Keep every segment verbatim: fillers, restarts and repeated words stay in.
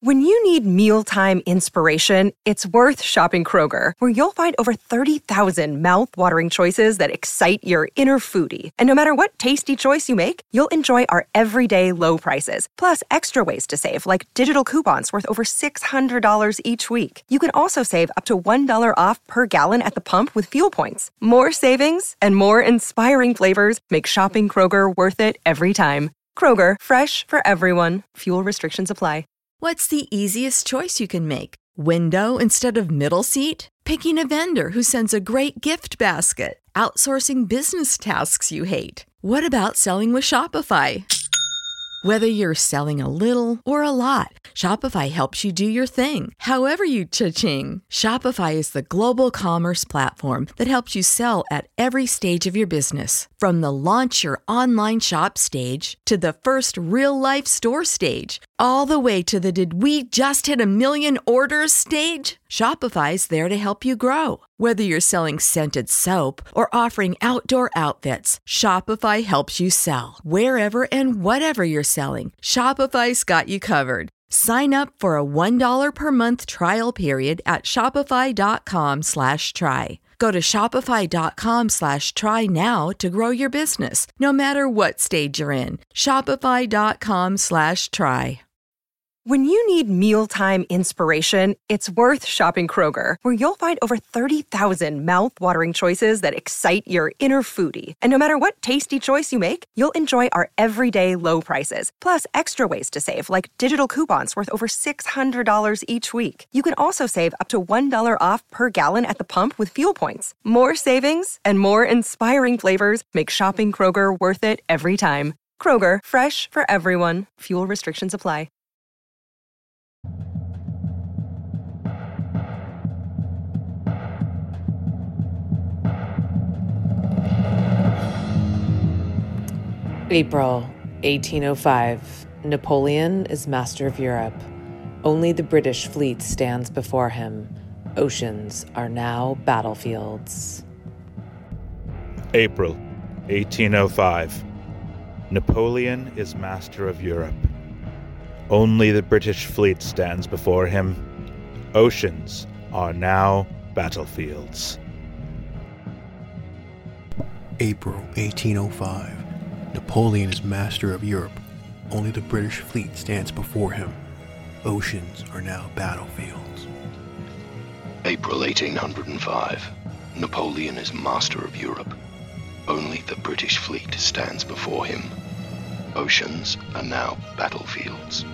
When you need mealtime inspiration, it's worth shopping Kroger, where you'll find over thirty thousand mouth-watering choices that excite your inner foodie. And no matter what tasty choice you make, you'll enjoy our everyday low prices, plus extra ways to save, like digital coupons worth over six hundred dollars each week. You can also save up to one dollar off per gallon at the pump with fuel points. More savings and more inspiring flavors make shopping Kroger worth it every time. Kroger, fresh for everyone. Fuel restrictions apply. What's the easiest choice you can make? Window instead of middle seat? Picking a vendor who sends a great gift basket? Outsourcing business tasks you hate? What about selling with Shopify? Whether you're selling a little or a lot, Shopify helps you do your thing, however you cha-ching. Shopify is the global commerce platform that helps you sell at every stage of your business. From the launch your online shop stage to the first real-life store stage, all the way to the did we just hit a million orders stage. Shopify's there to help you grow. Whether you're selling scented soap or offering outdoor outfits, Shopify helps you sell. Wherever and whatever you're selling, Shopify's got you covered. Sign up for a one dollar per month trial period at shopify.com slash try. Go to shopify.com slash try now to grow your business, no matter what stage you're in. Shopify.com slash try. When you need mealtime inspiration, it's worth shopping Kroger, where you'll find over thirty thousand mouth-watering choices that excite your inner foodie. And no matter what tasty choice you make, you'll enjoy our everyday low prices, plus extra ways to save, like digital coupons worth over six hundred dollars each week. You can also save up to one dollar off per gallon at the pump with fuel points. More savings and more inspiring flavors make shopping Kroger worth it every time. Kroger, fresh for everyone. Fuel restrictions apply. April eighteen oh five. Napoleon is master of Europe. Only the British fleet stands before him. Oceans are now battlefields. April eighteen oh five. Napoleon is master of Europe. Only the British fleet stands before him. Oceans are now battlefields. April eighteen oh five. Napoleon is master of Europe. Only the British fleet stands before him. Oceans are now battlefields. April eighteen oh five. Napoleon is master of Europe. Only the British fleet stands before him. Oceans are now battlefields.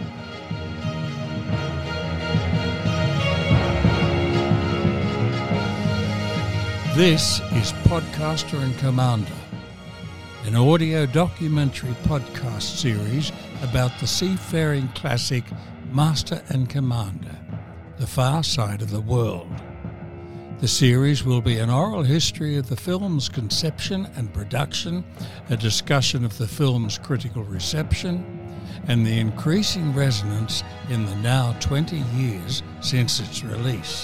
This is Podcaster and Commander, an audio documentary podcast series about the seafaring classic Master and Commander, The Far Side of the World. The series will be an oral history of the film's conception and production, a discussion of the film's critical reception, and the increasing resonance in the now twenty years since its release.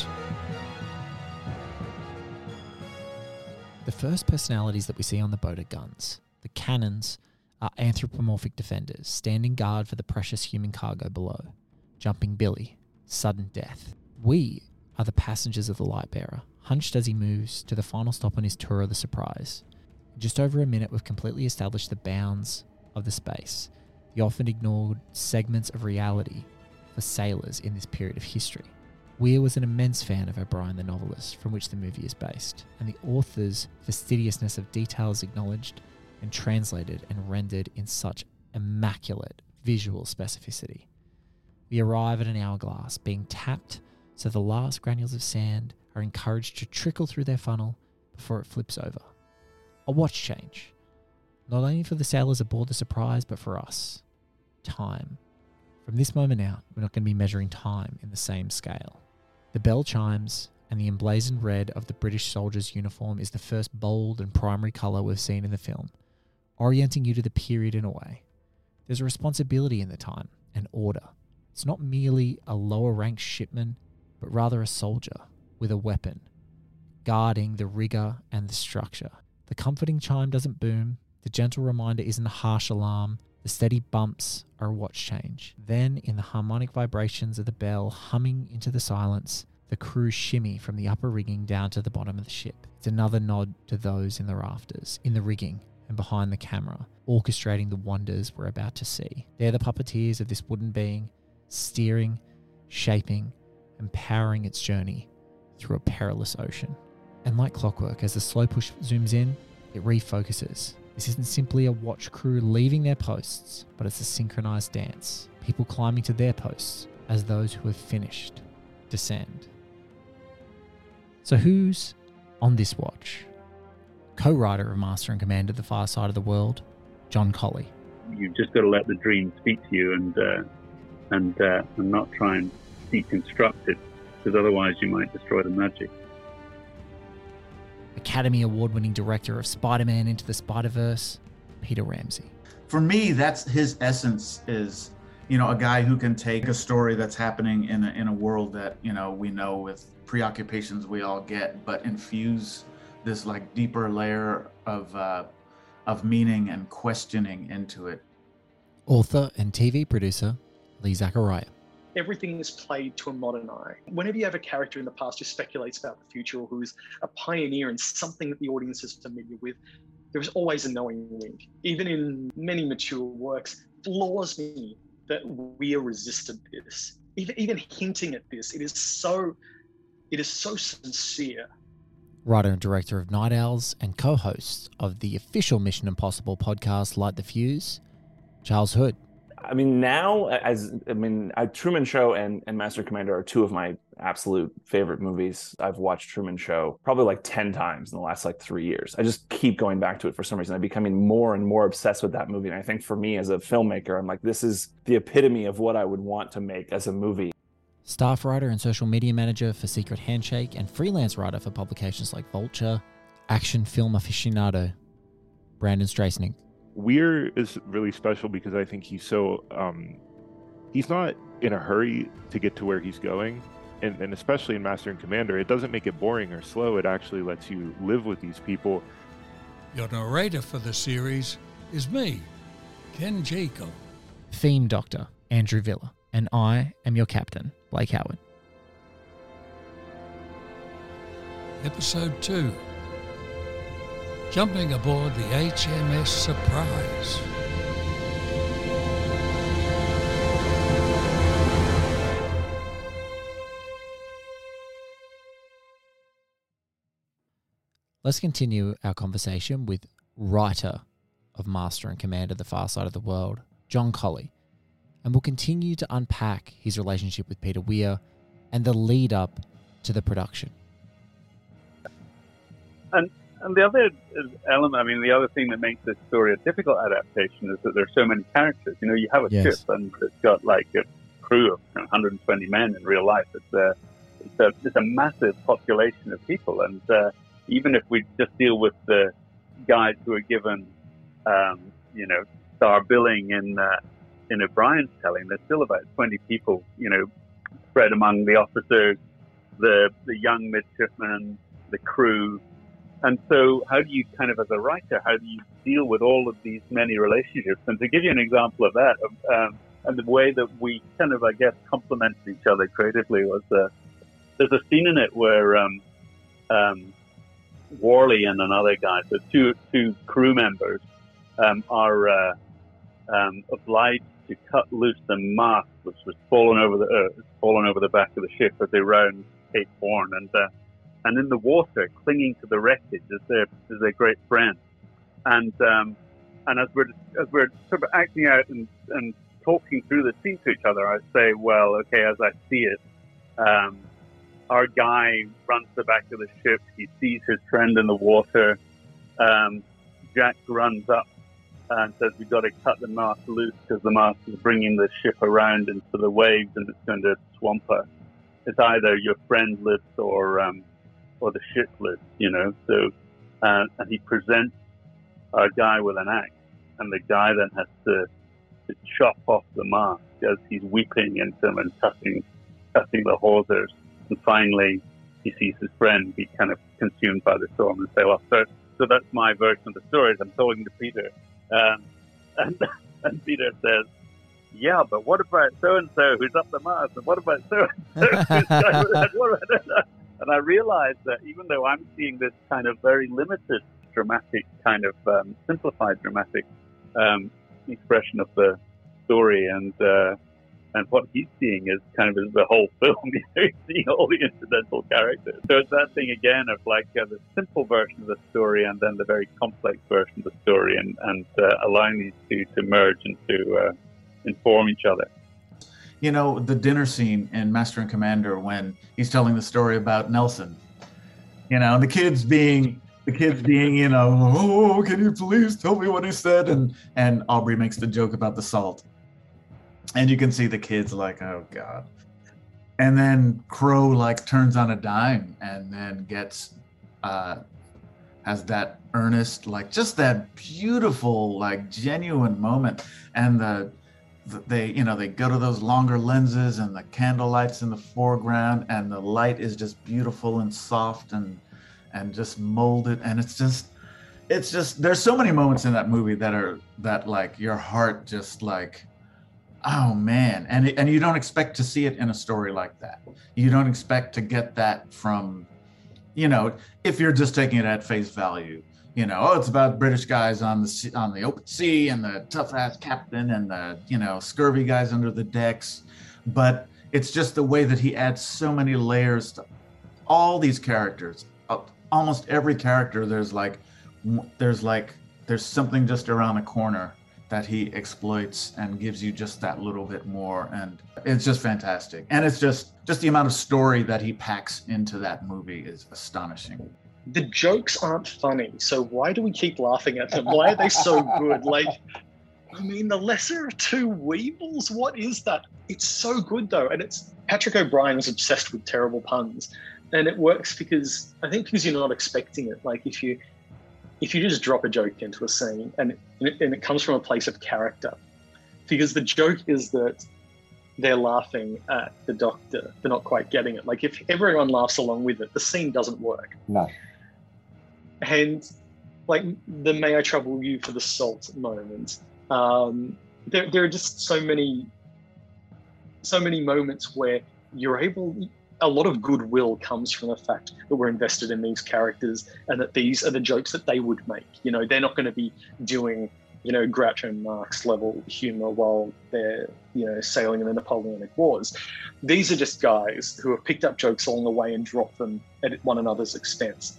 The first personalities that we see on the boat are guns. The cannons are anthropomorphic defenders, standing guard for the precious human cargo below. Jumping Billy, sudden death. We are the passengers of the Lightbearer, hunched as he moves to the final stop on his tour of the Surprise. In just over a minute, we've completely established the bounds of the space, the often ignored segments of reality for sailors in this period of history. Weir was an immense fan of O'Brien the novelist, from which the movie is based, and the author's fastidiousness of details acknowledged and translated and rendered in such immaculate visual specificity. We arrive at an hourglass being tapped so the last granules of sand are encouraged to trickle through their funnel before it flips over. A watch change, not only for the sailors aboard the Surprise, but for us. Time. From this moment out, we're not going to be measuring time in the same scale. The bell chimes, and the emblazoned red of the British soldier's uniform is the first bold and primary colour we've seen in the film, orienting you to the period in a way. There's a responsibility in the time, and order. It's not merely a lower-ranked shipman, but rather a soldier with a weapon, guarding the rigour and the structure. The comforting chime doesn't boom, the gentle reminder isn't a harsh alarm, The steady bumps are a watch change. Then, in the harmonic vibrations of the bell humming into the silence, the crew shimmy from the upper rigging down to the bottom of the ship. It's another nod to those in the rafters, in the rigging, and behind the camera, orchestrating the wonders we're about to see. They're the puppeteers of this wooden being, steering, shaping, and powering its journey through a perilous ocean. And like clockwork, as the slow push zooms in, it refocuses. This isn't simply a watch crew leaving their posts, but it's a synchronized dance. People climbing to their posts as those who have finished descend. So who's on this watch? Co-writer of Master and Commander: The Far Side of the World, John Colley. You've just got to let the dream speak to you and uh, and uh, and not try and deconstruct it, because otherwise you might destroy the magic. Academy Award-winning director of Spider-Man Into the Spider-Verse, Peter Ramsey. For me, that's his essence, is, you know, a guy who can take a story that's happening in a, in a world that, you know, we know with preoccupations we all get, but infuse this like deeper layer of uh, of meaning and questioning into it. Author and T V producer Lee Zachariah. Everything is played to a modern eye. Whenever you have a character in the past who speculates about the future or who's a pioneer in something that the audience is familiar with, there is always a knowing wink. Even in many mature works, floors me that we are resistant to this. Even even hinting at this, it is so, it is so sincere. Writer and director of Night Owls and co-host of the official Mission Impossible podcast, Light the Fuse, Charles Hood. I mean, now, as I mean, I, Truman Show and, and Master Commander are two of my absolute favorite movies. I've watched Truman Show probably like ten times in the last like three years. I just keep going back to it for some reason. I'm becoming more and more obsessed with that movie. And I think for me as a filmmaker, I'm like, this is the epitome of what I would want to make as a movie. Staff writer and social media manager for Secret Handshake and freelance writer for publications like Vulture. Action film aficionado, Brandon Stracening. Weir is really special because I think he's so, um, he's not in a hurry to get to where he's going. And, and especially in Master and Commander, it doesn't make it boring or slow. It actually lets you live with these people. Your narrator for the series is me, Ken Jekyll. Theme Doctor, Andrew Villa. And I am your captain, Blake Howard. Episode two. Jumping aboard the H M S Surprise. Let's continue our conversation with writer of Master and Commander: The Far Side of the World, John Colley, and we'll continue to unpack his relationship with Peter Weir and the lead up to the production. And And the other element, I mean, the other thing that makes this story a difficult adaptation is that there's so many characters. You know, you have a Yes. ship and it's got like a crew of one hundred twenty men in real life. It's a, it's a, it's a massive population of people. And uh, even if we just deal with the guys who are given, um, you know, star billing in, uh, in O'Brien's telling, there's still about twenty people, you know, spread among the officers, the, the young midshipmen, the crew. And so how do you kind of, as a writer, how do you deal with all of these many relationships? And to give you an example of that, um, and the way that we kind of, I guess, complemented each other creatively was uh, there's a scene in it where um, um, Worley and another guy, so two two crew members, um, are uh, um, obliged to cut loose the mast, which was fallen over the uh, fallen over the back of the ship as they round Cape Horn, and uh, and in the water, clinging to the wreckage, is their is their great friend. And um, and as we're as we're sort of acting out and, and talking through the scene to each other, I say, well, okay, as I see it, um, our guy runs to the back of the ship. He sees his friend in the water. Um, Jack runs up and says, we've got to cut the mast loose because the mast is bringing the ship around into the waves and it's going to swamp us. It's either your friend lives or um, or the ship lives, you know. So, uh, and he presents our guy with an axe, and the guy then has to, to chop off the mast as he's weeping into him and cutting, cutting the hawsers. And finally, he sees his friend be kind of consumed by the storm and sail off. So, so that's my version of the story. I'm talking to Peter, um, and and Peter says, yeah, but what about so-and-so who's up the mast? And what about so-and-so? And I realized that even though I'm seeing this kind of very limited, dramatic, kind of um, simplified dramatic um, expression of the story, and uh, and what he's seeing is kind of is the whole film. You know, he's seeing all the incidental characters. So it's that thing again of like uh, the simple version of the story and then the very complex version of the story, and, and uh, allowing these two to merge and to uh, inform each other. You know, the dinner scene in Master and Commander when he's telling the story about Nelson, you know, and the kids being, the kids being, you know, oh, can you please tell me what he said? And, and Aubrey makes the joke about the salt. And you can see the kids like, oh, God. And then Crow, like, turns on a dime and then gets, uh, has that earnest, like, just that beautiful, like, genuine moment. And the, they, you know, they go to those longer lenses and the candle lights in the foreground and the light is just beautiful and soft and, and just molded. And it's just, it's just, there's so many moments in that movie that are, that, like, your heart just, like, oh man, and and you don't expect to see it in a story like that. You don't expect to get that from, you know, if you're just taking it at face value. You know, oh, it's about British guys on the sea, on the open sea, and the tough ass captain, and the, you know, scurvy guys under the decks. But it's just the way that he adds so many layers to all these characters. Almost every character, there's like, there's like, there's something just around the corner that he exploits and gives you just that little bit more, and it's just fantastic. And it's just just the amount of story that he packs into that movie is astonishing. The jokes aren't funny, so why do we keep laughing at them? Why are they so good? Like, I mean, the lesser of two weevils, what is that? It's so good though, and it's Patrick O'Brien is obsessed with terrible puns, and it works because I think because you're not expecting it. Like if you if you just drop a joke into a scene and it, and it comes from a place of character, because the joke is that they're laughing at the doctor for not quite getting it. Like if everyone laughs along with it, the scene doesn't work. No. And like the "May I trouble you for the salt" moment, um, there there are just so many, so many moments where you're able. A lot of goodwill comes from the fact that we're invested in these characters and that these are the jokes that they would make. You know, they're not going to be doing, you know, Groucho Marx level humor while they're, you know, sailing in the Napoleonic Wars. These are just guys who have picked up jokes along the way and dropped them at one another's expense.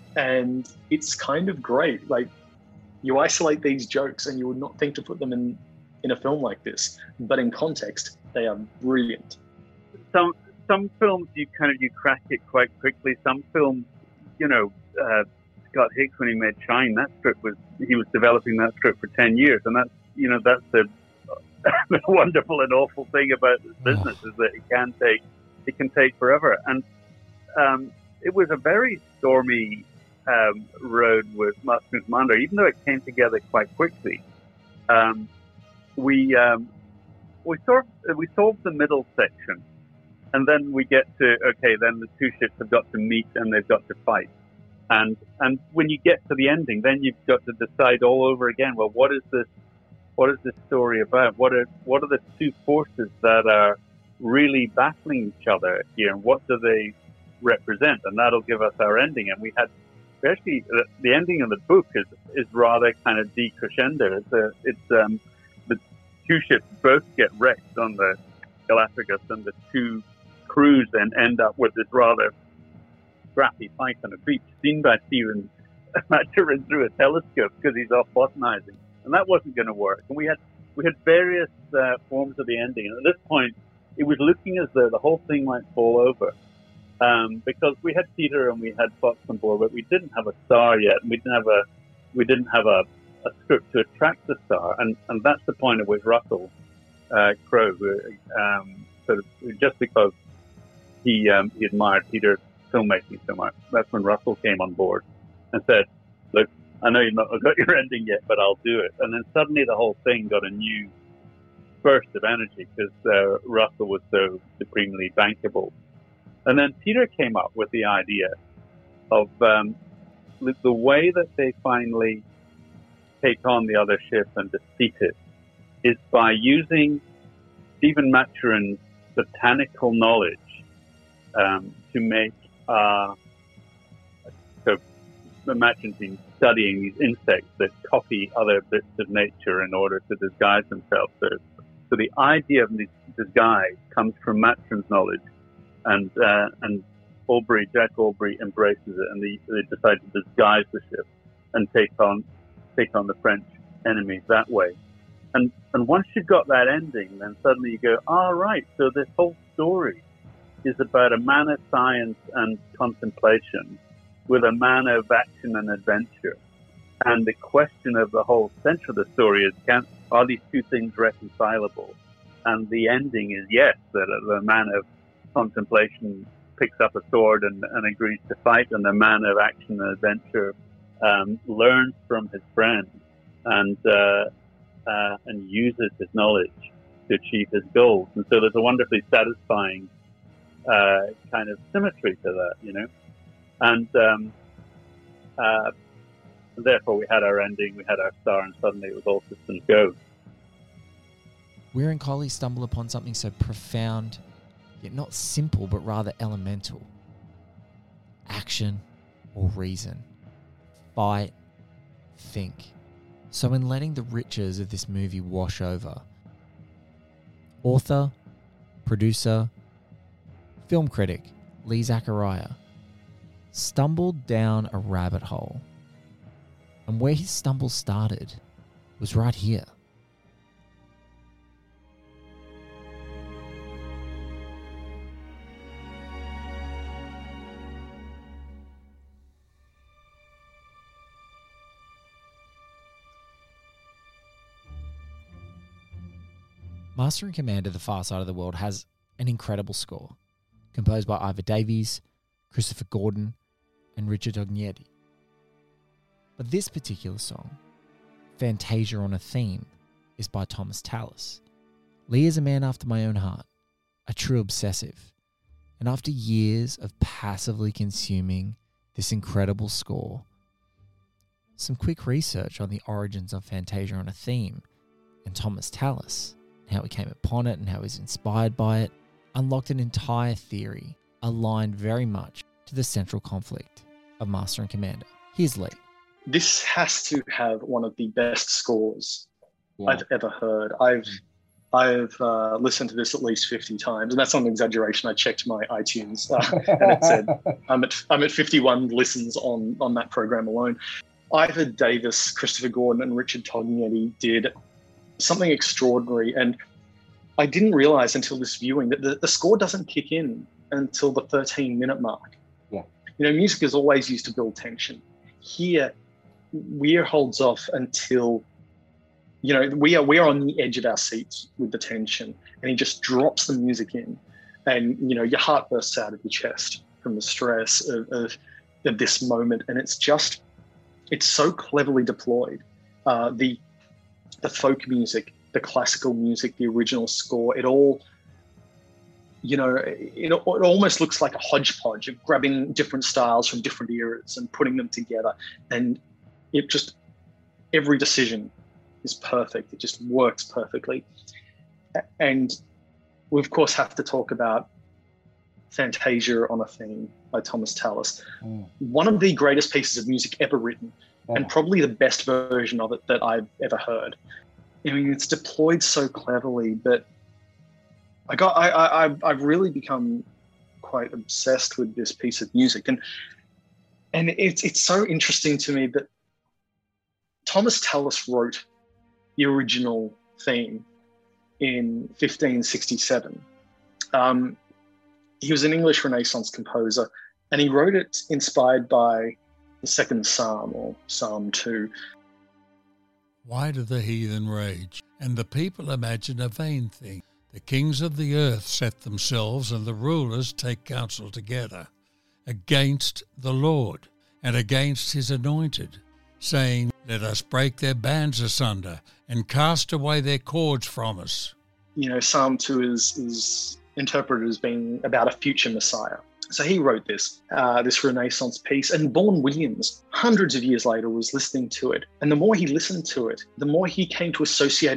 And it's kind of great. Like, you isolate these jokes and you would not think to put them in, in a film like this, but in context, they are brilliant. Some some films you kind of you crack it quite quickly. Some films, you know, uh, Scott Hicks, when he made Shine, that script was he was developing that script for ten years, and that's you know that's the, the wonderful and awful thing about this business is that it can take it can take forever. And um, it was a very stormy um, road with Master and Commander, even though it came together quite quickly. Um, we um, we sort we solved the middle section. And then we get to, okay, then the two ships have got to meet and they've got to fight. And and when you get to the ending, then you've got to decide all over again, well, what is this what is this story about? What are what are the two forces that are really battling each other here, and what do they represent? And that'll give us our ending. And we had, actually, the ending of the book is, is rather kind of decrescendo. It's, a, it's um, the two ships both get wrecked on the Galapagos, and the two crews then end up with this rather scrappy fight on a beach, seen by Stephen Maturin through a telescope because he's off botanizing, and that wasn't going to work. And we had we had various uh, forms of the ending, and at this point, it was looking as though the whole thing might fall over, um, because we had Peter and we had Fox on board, but we didn't have a star yet, and we didn't have a we didn't have a, a script to attract the star, and and that's the point at which Russell uh, Crowe, um, sort of just because he um, he admired Peter's filmmaking so much, that's when Russell came on board and said, "Look, I know you've not got your ending yet, but I'll do it." And then suddenly the whole thing got a new burst of energy because uh, Russell was so supremely bankable. And then Peter came up with the idea of um, the way that they finally take on the other ship and defeat it is by using Stephen Maturin's botanical knowledge um, to make, uh, so Maturin's been studying these insects that copy other bits of nature in order to disguise themselves. So, so the idea of this disguise comes from Maturin's knowledge, and uh, and Aubrey, Jack Aubrey embraces it, and they, they decide to disguise the ship and take on take on the French enemies that way. And and once you've got that ending, then suddenly you go, all right, so this whole story is about a man of science and contemplation with a man of action and adventure. And the question of the whole center of the story is, can, are these two things reconcilable? And the ending is yes, that the man of contemplation picks up a sword and, and agrees to fight, and the man of action and adventure um, learns from his friend and uh, uh, and uses his knowledge to achieve his goals. And so there's a wonderfully satisfying uh, kind of symmetry to that, you know. And um, uh, therefore we had our ending, we had our star, and suddenly it was all systems go. Weir and Colley stumble upon something so profound, yet not simple, but rather elemental. Action or reason. Fight, think. So in letting the riches of this movie wash over, author, producer, film critic Lee Zachariah stumbled down a rabbit hole. And where his stumble started was right here. Master and Commander: The Far Side of the World has an incredible score, composed by Ivor Davies, Christopher Gordon, and Richard Tognetti. But this particular song, Fantasia on a Theme, is by Thomas Tallis. Lee is a man after my own heart, a true obsessive, and after years of passively consuming this incredible score, some quick research on the origins of Fantasia on a Theme and Thomas Tallis, how he came upon it and how he was inspired by it, unlocked an entire theory aligned very much to the central conflict of Master and Commander. Here's Lee. This has to have one of the best scores Yeah. I've ever heard. I've I've uh, listened to this at least fifty times, and that's not an exaggeration. I checked my iTunes, uh, and it said I'm at I'm at fifty-one listens on on that program alone. Ivor Davies, Christopher Gordon, and Richard Tognetti did something extraordinary, and I didn't realize until this viewing that the, the score doesn't kick in until the thirteen minute mark. Yeah. You know, music is always used to build tension. Here, Weir holds off until, you know, we are we are on the edge of our seats with the tension, and he just drops the music in, and you know, your heart bursts out of your chest from the stress of, of, of this moment, and it's just, it's so cleverly deployed. Uh, the the folk music, the classical music, the original score, it all, you know, it, it almost looks like a hodgepodge of grabbing different styles from different eras and putting them together. And it just, every decision is perfect. It just works perfectly. And we, of course, have to talk about Fantasia on a Theme by Thomas Tallis. Mm. One of the greatest pieces of music ever written, oh. and probably the best version of it that I've ever heard. I mean, it's deployed so cleverly, but I got, I, I, I've really become quite obsessed with this piece of music, and and it's it's so interesting to me that Thomas Tallis wrote the original theme in fifteen sixty-seven. Um, he was an English Renaissance composer, and he wrote it inspired by the second Psalm, or Psalm two. Why do the heathen rage, and the people imagine a vain thing? The kings of the earth set themselves, and the rulers take counsel together against the Lord and against his anointed, saying, let us break their bands asunder and cast away their cords from us. You know, Psalm two is, is interpreted as being about a future Messiah. So he wrote this, uh, this Renaissance piece, and Vaughan Williams, hundreds of years later, was listening to it. And the more he listened to it, the more he came to associate it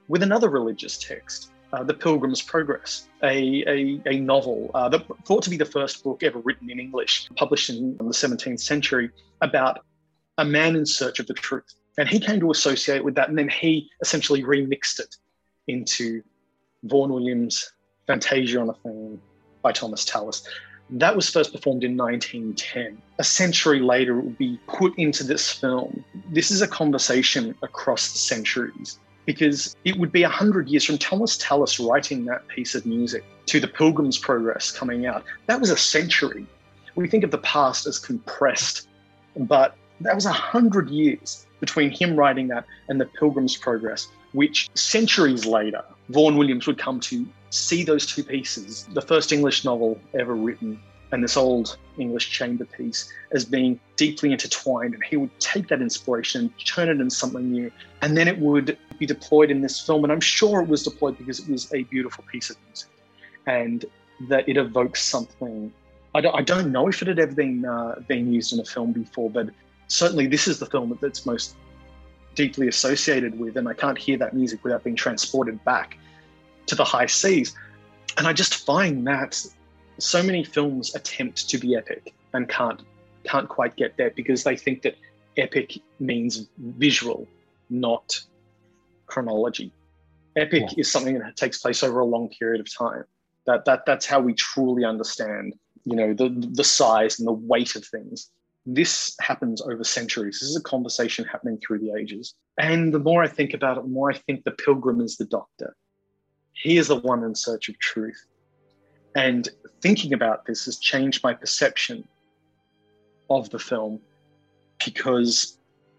with another religious text, uh, The Pilgrim's Progress, a, a, a novel uh, that thought to be the first book ever written in English, published in the seventeenth century, about a man in search of the truth. And he came to associate with that, and then he essentially remixed it into Vaughan Williams' Fantasia on a Theme by Thomas Tallis. That was first performed in nineteen ten. A century later, it would be put into this film. This is a conversation across the centuries, because it would be one hundred years from Thomas Tallis writing that piece of music to The Pilgrim's Progress coming out. That was a century. We think of the past as compressed, but that was one hundred years between him writing that and The Pilgrim's Progress, which centuries later, Vaughan Williams would come to see those two pieces, the first English novel ever written and this old English chamber piece, as being deeply intertwined. And he would take that inspiration and turn it into something new. And then it would be deployed in this film. And I'm sure it was deployed because it was a beautiful piece of music and that it evokes something. I don't, I don't know if it had ever been, uh, been used in a film before, but certainly this is the film that's most deeply associated with, and I can't hear that music without being transported back to the high seas. And I just find that so many films attempt to be epic and can't can't quite get there because they think that epic means visual, not chronology. Epic yeah. is something that takes place over a long period of time. That that that's how we truly understand, you know, the the size and the weight of things. This happens over centuries. This is a conversation happening through the ages. And the more I think about it, the more I think the pilgrim is the doctor. He is the one in search of truth. And thinking about this has changed my perception of the film, because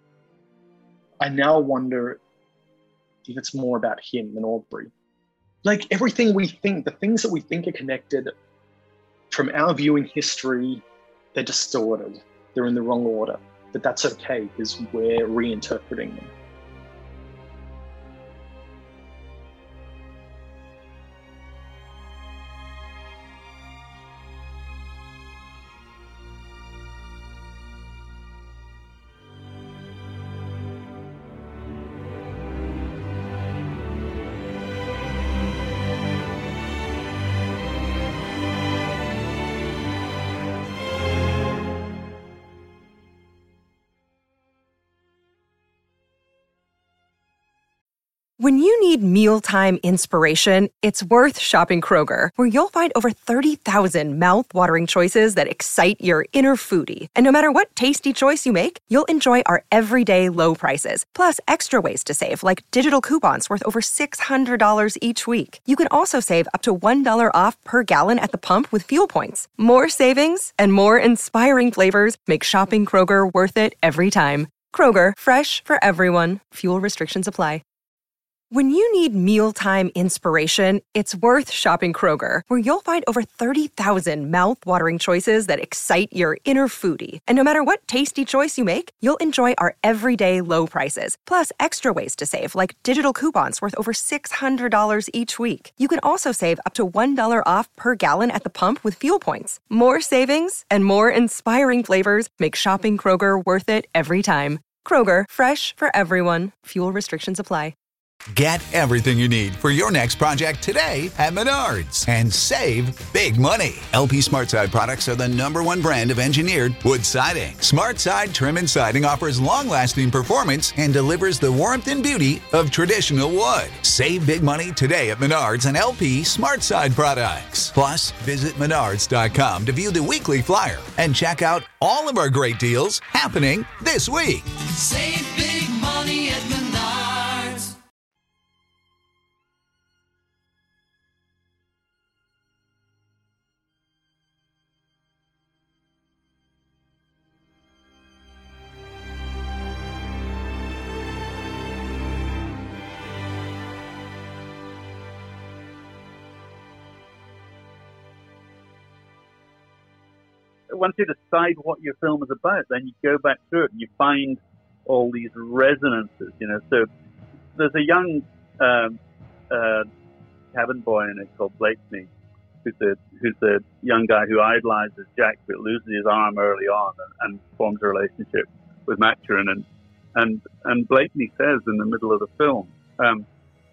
I now wonder if it's more about him than Aubrey. Like everything we think, the things that we think are connected from our view in history, they're distorted. They're in the wrong order, but that's okay because we're reinterpreting them. When you need mealtime inspiration, it's worth shopping Kroger, where you'll find over thirty thousand mouth-watering choices that excite your inner foodie. And no matter what tasty choice you make, you'll enjoy our everyday low prices, plus extra ways to save, like digital coupons worth over six hundred dollars each week. You can also save up to one dollar off per gallon at the pump with fuel points. More savings and more inspiring flavors make shopping Kroger worth it every time. Kroger, fresh for everyone. Fuel restrictions apply. When you need mealtime inspiration, it's worth shopping Kroger, where you'll find over thirty thousand mouth-watering choices that excite your inner foodie. And no matter what tasty choice you make, you'll enjoy our everyday low prices, plus extra ways to save, like digital coupons worth over six hundred dollars each week. You can also save up to one dollar off per gallon at the pump with fuel points. More savings and more inspiring flavors make shopping Kroger worth it every time. Kroger, fresh for everyone. Fuel restrictions apply. Get everything you need for your next project today at Menards and save big money. L P SmartSide products are the number one brand of engineered wood siding. SmartSide Trim and Siding offers long-lasting performance and delivers the warmth and beauty of traditional wood. Save big money today at Menards and L P SmartSide products. Plus, visit menards dot com to view the weekly flyer and check out all of our great deals happening this week. Save big money at Menards. Once you decide what your film is about, then you go back through it and you find all these resonances, you know. So there's a young um, uh, cabin boy in it called Blakeney, who's a, who's a young guy who idolizes Jack, but loses his arm early on and, and forms a relationship with Maturin. And, and, and Blakeney says in the middle of the film, um,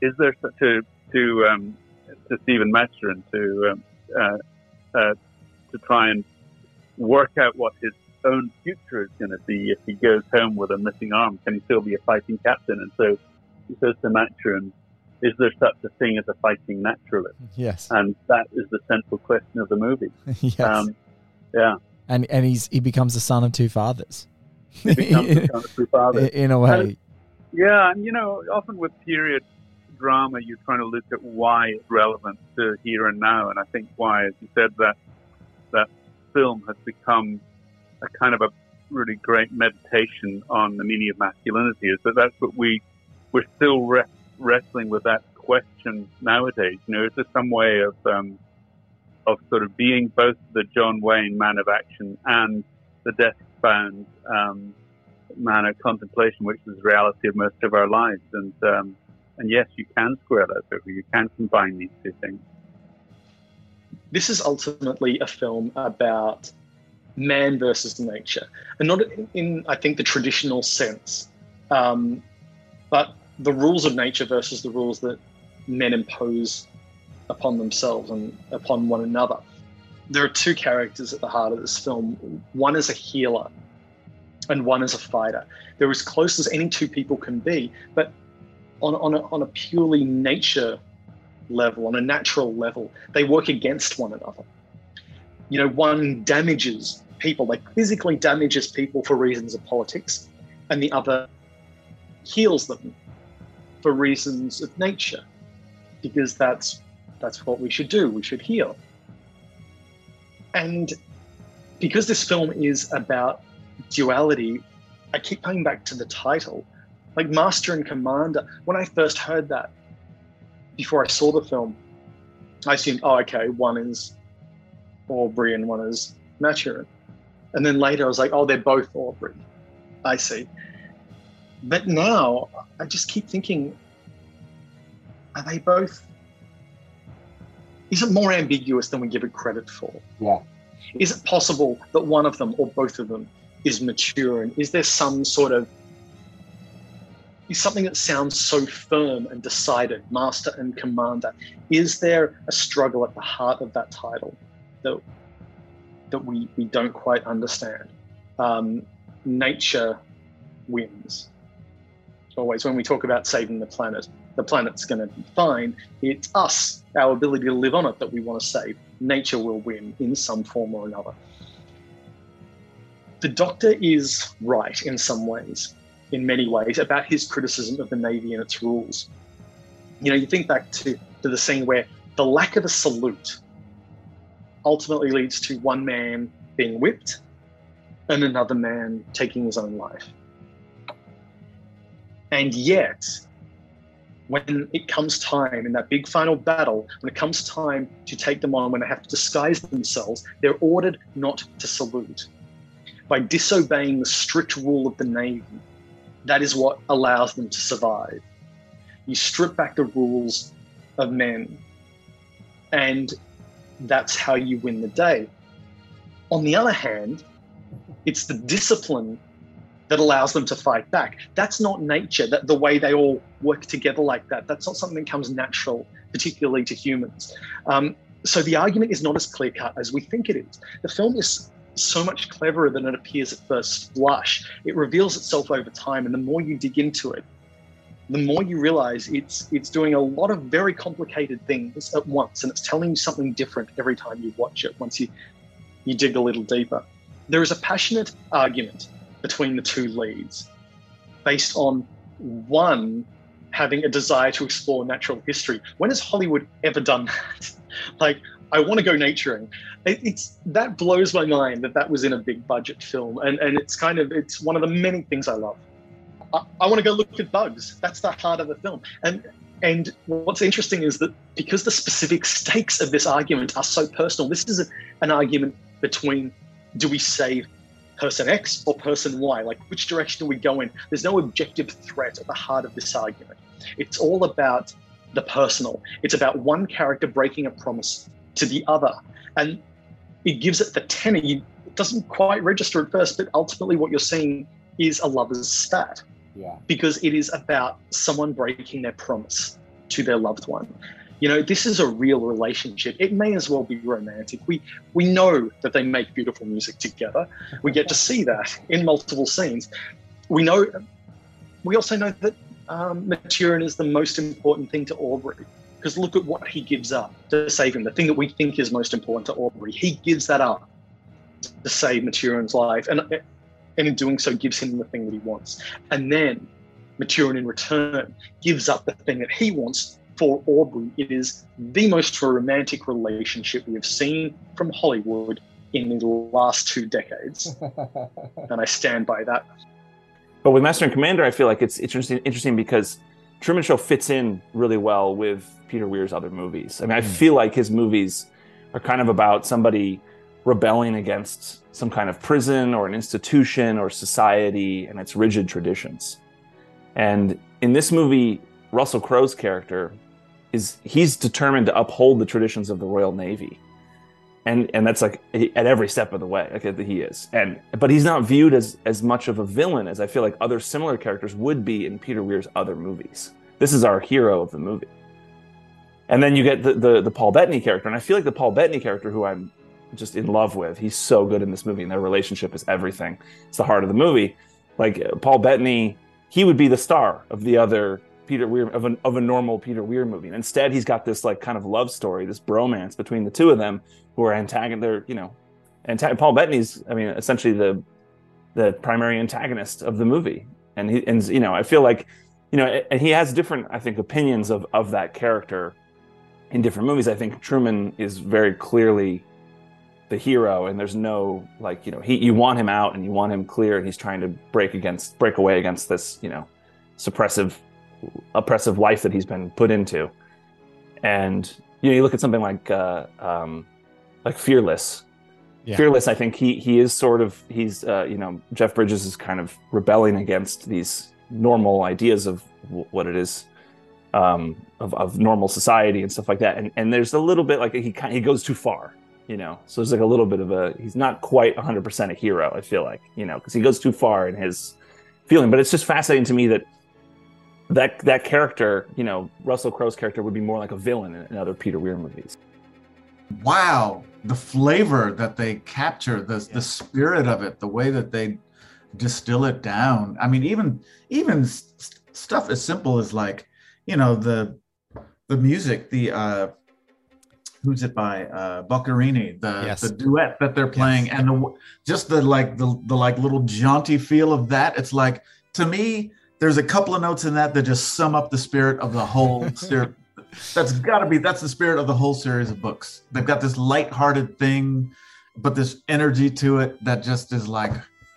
is there to to um, to Stephen Maturin to um, uh, uh, to try and work out what his own future is going to be if he goes home with a missing arm? Can he still be a fighting captain? And so he says to Maturin, is there such a thing as a fighting naturalist? Yes. And that is the central question of the movie. Yes. Um, yeah. And and he's he becomes the son of two fathers. He becomes the son of two fathers. In a way. And, yeah, and you know, often with period drama, you're trying to look at why it's relevant to here and now. And I think why, as you said, that that film has become a kind of a really great meditation on the meaning of masculinity, is that that's what we, we're still re- wrestling with that question nowadays. You know, is there some way of um, of sort of being both the John Wayne man of action and the desk-bound um, man of contemplation, which is the reality of most of our lives? And um, and yes, you can square that over. You can combine these two things. This is ultimately a film about man versus nature, and not in, in I think, the traditional sense, um, but the rules of nature versus the rules that men impose upon themselves and upon one another. There are two characters at the heart of this film. One is a healer and one is a fighter. They're as close as any two people can be, but on, on, a, on a purely nature level, on a natural level, they work against one another. You know, one damages people, like physically damages people for reasons of politics, and the other heals them for reasons of nature, because that's that's what we should do. We should heal. And because this film is about duality, I keep coming back to the title. Like Master and Commander, when I first heard that, before I saw the film, I assumed, oh, okay, one is Aubrey and one is Maturin. And then later I was like, oh, they're both Aubrey. I see. But now I just keep thinking, are they both? Is it more ambiguous than we give it credit for? Yeah. Is it possible that one of them or both of them is mature? And is there some sort of, is something that sounds so firm and decided, Master and Commander? Is there a struggle at the heart of that title that that we, we don't quite understand? Um, nature wins. Always, when we talk about saving the planet, the planet's going to be fine. It's us, our ability to live on it, that we want to save. Nature will win in some form or another. The Doctor is right in some ways, in many ways, about his criticism of the Navy and its rules. You know, you think back to, to the scene where the lack of a salute ultimately leads to one man being whipped and another man taking his own life. And yet, when it comes time in that big final battle, when it comes time to take them on, when they have to disguise themselves, they're ordered not to salute. By disobeying the strict rule of the Navy, that is what allows them to survive. You strip back the rules of men, and that's how you win the day. On the other hand, it's the discipline that allows them to fight back. That's not nature, that the way they all work together like that. That's not something that comes natural, particularly to humans. Um, so the argument is not as clear-cut as we think it is. The film is so much cleverer than it appears at first blush. It reveals itself over time, and the more you dig into it, the more you realize it's it's doing a lot of very complicated things at once, and it's telling you something different every time you watch it, once you, you dig a little deeper. There is a passionate argument between the two leads based on one having a desire to explore natural history. When has Hollywood ever done that? Like, I want to go naturing. It, it's that blows my mind that that was in a big budget film. And, and it's kind of, it's one of the many things I love. I, I want to go look at bugs. That's the heart of the film. And and what's interesting is that because the specific stakes of this argument are so personal, this is a, an argument between, do we save person X or person Y? Like, which direction do we go in? There's no objective threat at the heart of this argument. It's all about the personal. It's about one character breaking a promise to the other. And it gives it the tenor. You, it doesn't quite register at first, but ultimately what you're seeing is a lover's spat. Yeah. Because it is about someone breaking their promise to their loved one. You know, this is a real relationship. It may as well be romantic. We we know that they make beautiful music together. We get to see that in multiple scenes. We know. We also know that um, Maturin is the most important thing to Aubrey, because look at what he gives up to save him. The thing that we think is most important to Aubrey, he gives that up to save Maturin's life, and and in doing so gives him the thing that he wants. And then Maturin in return gives up the thing that he wants for Aubrey. It is the most romantic relationship we have seen from Hollywood in the last two decades. And I stand by that. But with Master and Commander, I feel like it's interesting, interesting because Truman Show fits in really well with Peter Weir's other movies. I mean, I feel like his movies are kind of about somebody rebelling against some kind of prison or an institution or society and its rigid traditions. And in this movie, Russell Crowe's character is he's determined to uphold the traditions of the Royal Navy. And and that's like at every step of the way, like he is. And but he's not viewed as as much of a villain as I feel like other similar characters would be in Peter Weir's other movies. This is our hero of the movie. And then you get the the, the Paul Bettany character, and I feel like the Paul Bettany character, who I'm just in love with, he's so good in this movie, and their relationship is everything. It's the heart of the movie. Like Paul Bettany, he would be the star of the other Peter Weir, of a, of a normal Peter Weir movie. And instead, he's got this like kind of love story, this bromance between the two of them, who are antagon. They're you know, antag- Paul Bettany's, I mean, essentially the the primary antagonist of the movie. And he and you know, I feel like you know, and he has different, I think, opinions of of that character in different movies. I think Truman is very clearly the hero, and there's no like you know, he you want him out and you want him clear, and he's trying to break against break away against this you know, suppressive. oppressive life that he's been put into. And you know, you look at something like uh um like Fearless. Yeah. Fearless, I think he he is sort of he's uh you know, Jeff Bridges is kind of rebelling against these normal ideas of w- what it is um of, of normal society and stuff like that. And and there's a little bit like he kind he goes too far, you know. So there's like a little bit of a he's not quite one hundred percent a hero, I feel like, you know, because he goes too far in his feeling. But it's just fascinating to me that That that character, you know, Russell Crowe's character would be more like a villain in, in other Peter Weir movies. Wow, the flavor that they capture, the yeah. the spirit of it, the way that they distill it down. I mean, even even st- stuff as simple as like, you know, the the music, the uh, who's it by uh, Boccherini, the yes. the duet that they're playing, yes. and the, just the like the the like little jaunty feel of that. It's like, to me, there's a couple of notes in that that just sum up the spirit of the whole series. That's got to be, that's the spirit of the whole series of books. They've got this lighthearted thing, but this energy to it that just is like,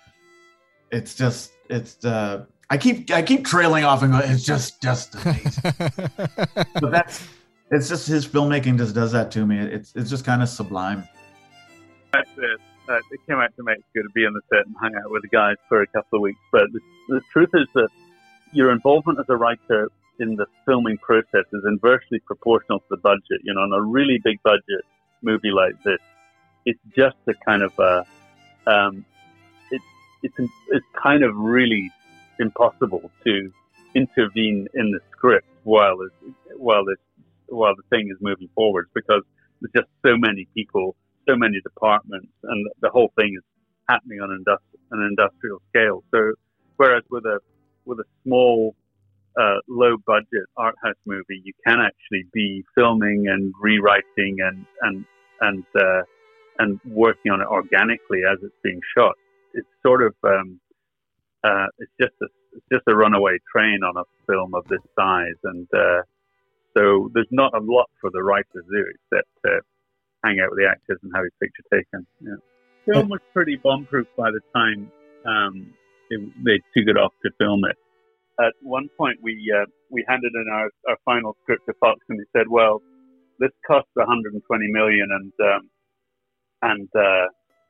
it's just, it's, uh, I keep, I keep trailing off and going, it's just, just amazing. But that's, it's just, his filmmaking just does that to me. It's, it's just kind of sublime. That's it. Uh, it came out to me, it's good to be on the set and hang out with the guys for a couple of weeks. But the, the truth is that your involvement as a writer in the filming process is inversely proportional to the budget. You know, on a really big budget movie like this, it's just a kind of a, um, it's it's it's kind of really impossible to intervene in the script while it's, while this while the thing is moving forwards, because there's just so many people, so many departments, and the whole thing is happening on industri- an industrial scale. So, whereas with a with a small, uh, low-budget art house movie, you can actually be filming and rewriting and and and uh, and working on it organically as it's being shot. It's sort of um, uh, it's just a it's just a runaway train on a film of this size, and uh, so there's not a lot for the writer to do except to hang out with the actors and have his picture taken. Yeah. The film was pretty bomb-proof by the time um, it, they took it off to film it. At one point, we uh, we handed in our, our final script to Fox, and they said, "Well, this costs one hundred twenty million dollars, and um, and uh,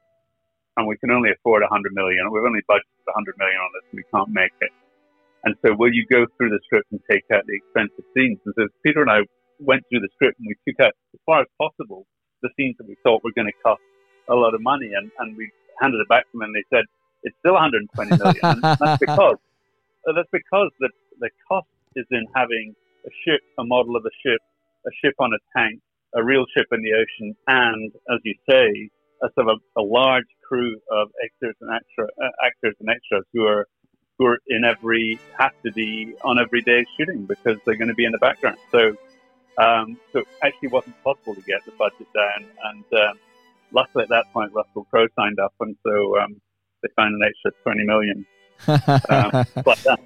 and we can only afford one hundred million dollars. We've only budgeted one hundred million dollars on this, and we can't make it. And so, will you go through the script and take out the expensive scenes?" And so Peter and I went through the script, and we took out, as far as possible, the scenes that we thought were going to cost a lot of money, and, and we handed it back to them, and they said, it's still one hundred twenty million dollars. And that's because uh, that's because the the cost is in having a ship, a model of a ship, a ship on a tank, a real ship in the ocean, and, as you say, a sort of a, a large crew of actors and extra, uh, actors and extras who are who are in every have to be on every day's shooting because they're going to be in the background. So, um, so it actually wasn't possible to get the budget down, and uh, luckily at that point Russell Crowe signed up, and so um, they found an extra twenty million. um, but that.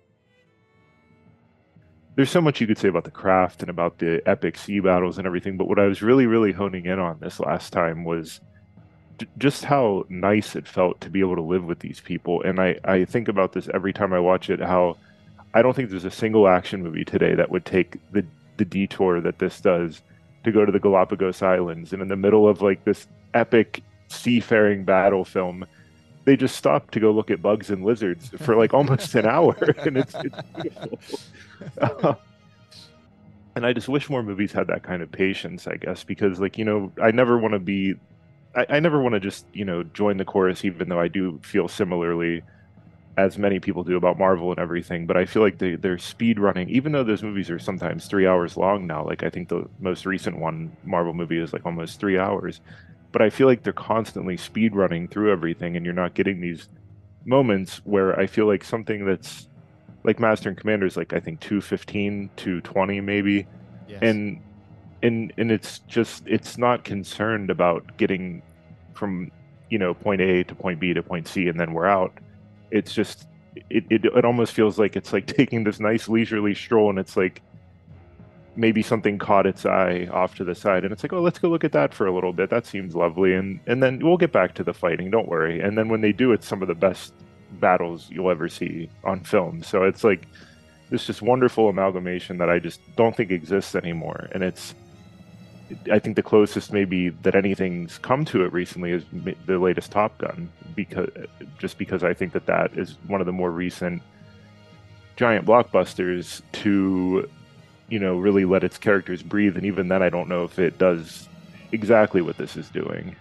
There's so much you could say about the craft and about the epic sea battles and everything, but what I was really, really honing in on this last time was d- just how nice it felt to be able to live with these people. And I, I think about this every time I watch it, how I don't think there's a single action movie today that would take the, the detour that this does to go to the Galapagos Islands. And in the middle of like this epic seafaring battle film, they just stop to go look at bugs and lizards for like almost an hour. And it's, it's beautiful. Uh, and I just wish more movies had that kind of patience, I guess, because like, you know, I never want to be, I, I never want to just, you know, join the chorus, even though I do feel similarly as many people do about Marvel and everything. But I feel like they, they're speed running, even though those movies are sometimes three hours long now. Like I think the most recent one Marvel movie is like almost three hours. But I feel like they're constantly speed running through everything, and you're not getting these moments where I feel like something that's like Master and Commander is like I think two fifteen, two twenty maybe, yes. and and and it's just it's not concerned about getting from you know point A to point B to point C and then we're out. It's just it it, it almost feels like it's like taking this nice leisurely stroll, and it's like maybe something caught its eye off to the side, and it's like, oh, let's go look at that for a little bit. That seems lovely, and and then we'll get back to the fighting. Don't worry. And then when they do, it's some of the best battles you'll ever see on film. So it's like this just wonderful amalgamation that I just don't think exists anymore. And it's, I think the closest maybe that anything's come to it recently is the latest Top Gun, because just because I think that that is one of the more recent giant blockbusters to, you know, really let its characters breathe. And even then, I don't know if it does exactly what this is doing.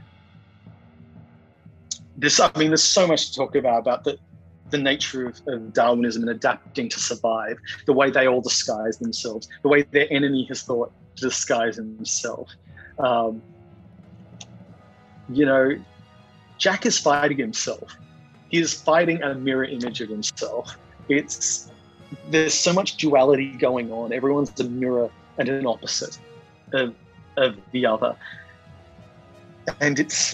This, I mean, there's so much to talk about, about the, the nature of, of Darwinism and adapting to survive, the way they all disguise themselves, the way their enemy has thought to disguise himself. Um, you know, Jack is fighting himself. He is fighting a mirror image of himself. It's There's so much duality going on. Everyone's a mirror and an opposite of, of the other. And it's,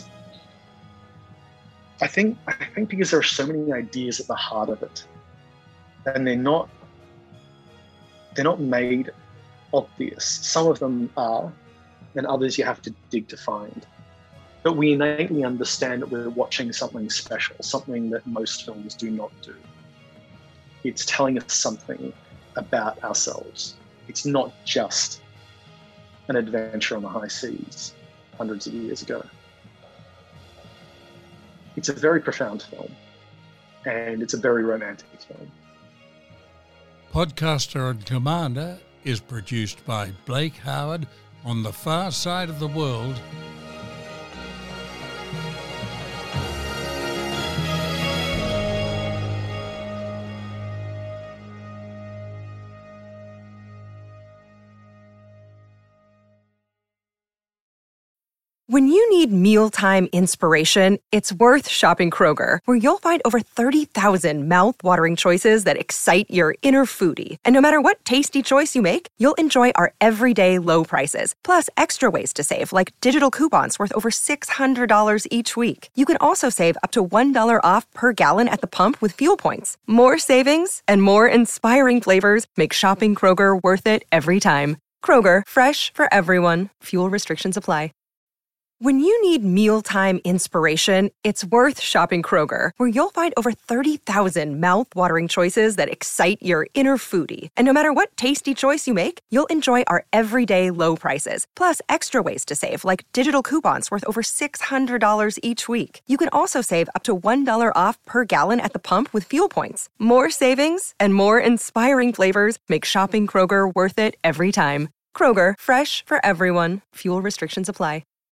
I think, I think because there are so many ideas at the heart of it, and they're not, they're not made obvious. Some of them are, and others you have to dig to find. But we innately understand that we're watching something special, something that most films do not do. It's telling us something about ourselves. It's not just an adventure on the high seas hundreds of years ago. It's a very profound film, and it's a very romantic film. Podcaster and Commander is produced by Blake Howard on the far side of the world. When you need mealtime inspiration, it's worth shopping Kroger, where you'll find over thirty thousand mouth-watering choices that excite your inner foodie. And no matter what tasty choice you make, you'll enjoy our everyday low prices, plus extra ways to save, like digital coupons worth over six hundred dollars each week. You can also save up to one dollar off per gallon at the pump with fuel points. More savings and more inspiring flavors make shopping Kroger worth it every time. Kroger, fresh for everyone. Fuel restrictions apply. When you need mealtime inspiration, it's worth shopping Kroger, where you'll find over thirty thousand mouth-watering choices that excite your inner foodie. And no matter what tasty choice you make, you'll enjoy our everyday low prices, plus extra ways to save, like digital coupons worth over six hundred dollars each week. You can also save up to one dollar off per gallon at the pump with fuel points. More savings and more inspiring flavors make shopping Kroger worth it every time. Kroger, fresh for everyone. Fuel restrictions apply.